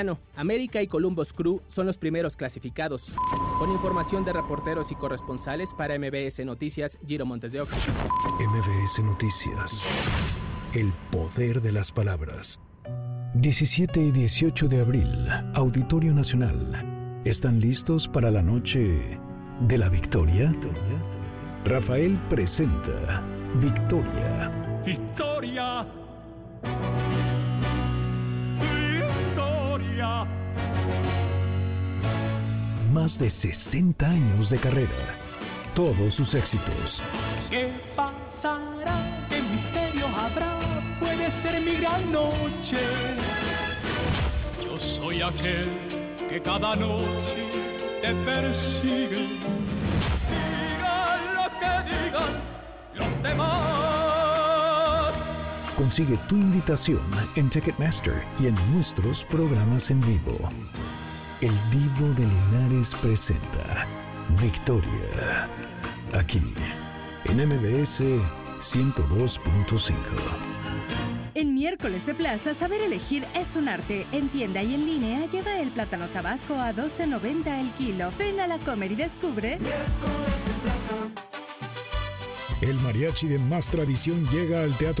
América y Columbus Crew son los primeros clasificados. Con información de reporteros y corresponsales para MBS Noticias, Giro Montes de Oca. MBS Noticias. El poder de las palabras. 17 y 18 de abril, Auditorio Nacional. ¿Están listos para la noche de la victoria? Rafael presenta Victoria. Victoria. Victoria. Más de 60 años de carrera. Todos sus éxitos. ¿Qué pasará? ¿Qué misterio habrá? Puede ser mi gran noche. Yo soy aquel que cada noche te persigue. Digan lo que digan los demás. Consigue tu invitación en Ticketmaster y en nuestros programas en vivo. El Divo de Linares presenta Victoria. Aquí, en MBS 102.5. En miércoles de plaza, saber elegir es un arte. En tienda y en línea, lleva el plátano tabasco a $12.90 el kilo. Ven a la Comer y descubre. El mariachi de más tradición llega al Teatro